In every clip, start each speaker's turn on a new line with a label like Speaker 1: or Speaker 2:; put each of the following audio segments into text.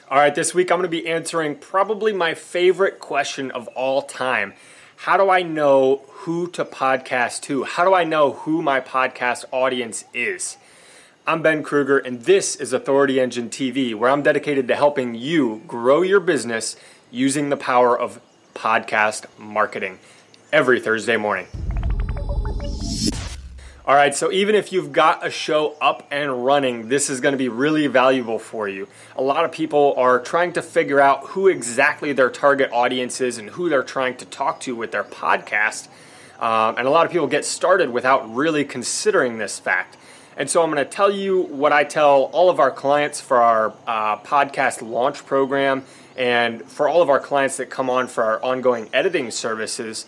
Speaker 1: All right, this week I'm going to be answering probably my favorite question of all time. How do I know who to podcast to? How do I know who my podcast audience is? I'm Ben Kruger, and this is Authority Engine TV, where I'm dedicated to helping you grow your business using the power of podcast marketing every Thursday morning. All right, so even if you've got a show up and running, this is going to be really valuable for you. A lot of people are trying to figure out who exactly their target audience is and who they're trying to talk to with their podcast. And a lot of people get started without really considering this fact. And so I'm going to tell you what I tell all of our clients for our podcast launch program and for all of our clients that come on for our ongoing editing services,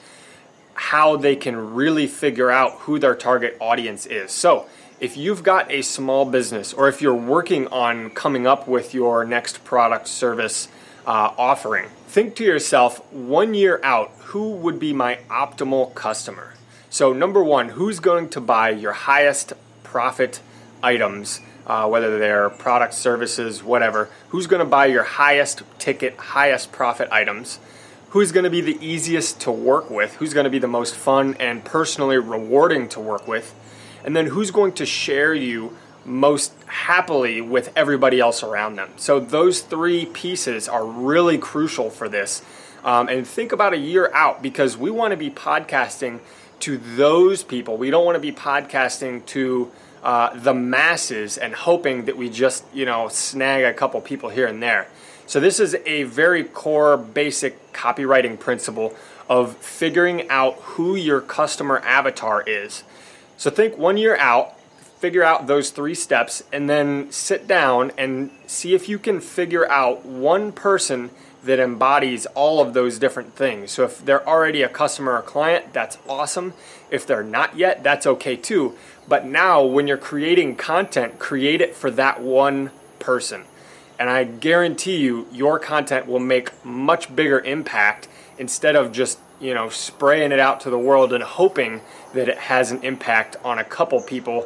Speaker 1: how they can really figure out who their target audience is. So if you've got a small business or if you're working on coming up with your next product service offering, think to yourself, 1 year out, who would be my optimal customer? So number one, who's going to buy your highest profit items, whether they're products, services, whatever? Who's going to buy your highest ticket, highest profit items? Who's going to be the easiest to work with? Who's going to be the most fun and personally rewarding to work with? And then who's going to share you most happily with everybody else around them? So those three pieces are really crucial for this. And think about a year out, because we want to be podcasting to those people. We don't want to be podcasting to the masses and hoping that we just, snag a couple people here and there. So this is a very core, basic copywriting principle of figuring out who your customer avatar is. So think 1 year out, figure out those 3 steps, and then sit down and see if you can figure out one person that embodies all of those different things. So if they're already a customer or client, that's awesome. If they're not yet, that's okay too. But now when you're creating content, create it for that one person. And I guarantee you, your content will make much bigger impact instead of just, spraying it out to the world and hoping that it has an impact on a couple people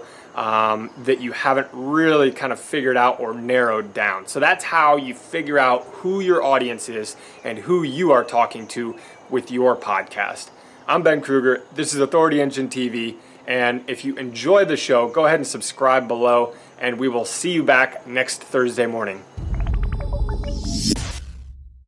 Speaker 1: that you haven't really kind of figured out or narrowed down. So that's how you figure out who your audience is and who you are talking to with your podcast. I'm Ben Kruger. This is Authority Engine TV. And if you enjoy the show, go ahead and subscribe below, and we will see you back next Thursday morning.